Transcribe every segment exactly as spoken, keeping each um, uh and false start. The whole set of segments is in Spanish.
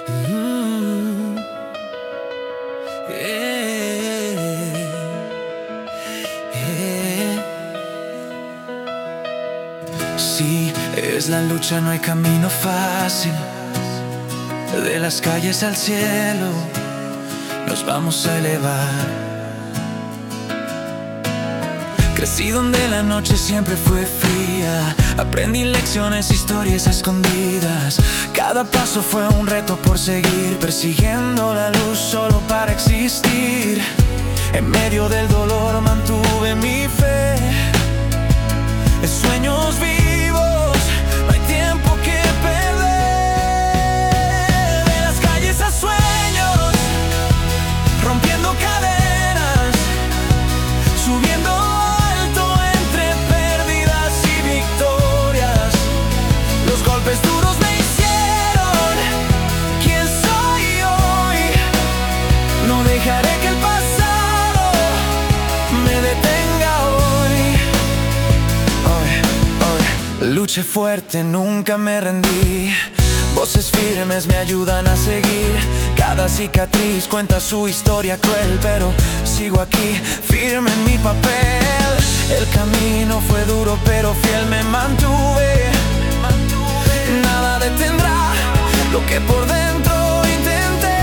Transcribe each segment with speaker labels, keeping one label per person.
Speaker 1: Mm, yeah, yeah. Sí, es la lucha, no hay camino fácil. De las calles al cielo nos vamos a elevar. Crecí donde la noche siempre fue fría. Aprendí lecciones, historias a escondidas. Cada paso fue un reto por seguir, persiguiendo la luz solo para existir. En medio del dolor mantuve mi fe. En sueños vivos, no hay tiempo que perder. De las calles a sueños, rompiendo cadenas, subiendo alto entre pérdidas y victorias. Los golpes duros me hicieron quien soy hoy. No dejaré que el pasado me detenga hoy. Hoy, hoy. Luché fuerte, nunca me rendí. Voces firmes me ayudan a seguir. Cada cicatriz cuenta su historia cruel, pero sigo aquí, firme en mi papel. El camino fue duro, pero fiel me mantuve. Nada detendrá lo que por dentro intenté.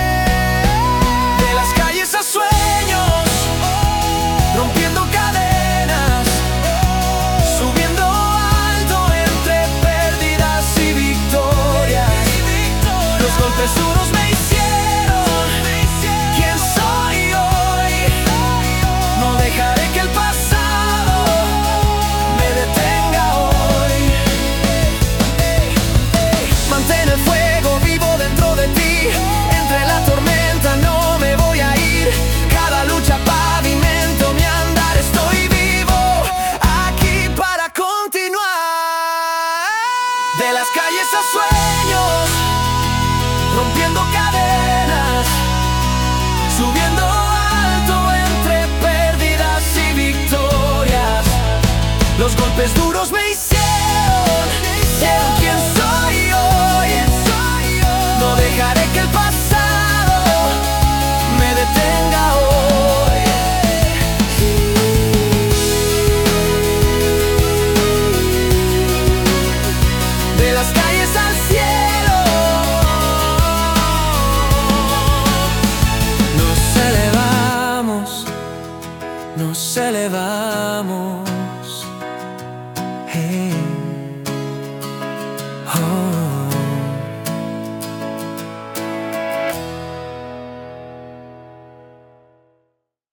Speaker 1: De las calles a sueños, rompiendo cadenas, subiendo alto entre pérdidas y victorias. Los golpes duros me hicieron quien soy hoy. No dejaré que el pasado me detenga hoy. Mantén el fuego vivo dentro de ti. Entre la tormenta no me voy a ir. Cada lucha pavimento mi andar. Estoy vivo aquí para continuar. De las calles a sueños, rompiendo cadenas, subiendo alto entre pérdidas y victorias. Los golpes duros me hicieron ser quien soy hoy. No dejaré que el pasado me detenga hoy. De las calles al cielo nos elevamos, nos elevamos. Hey. Oh.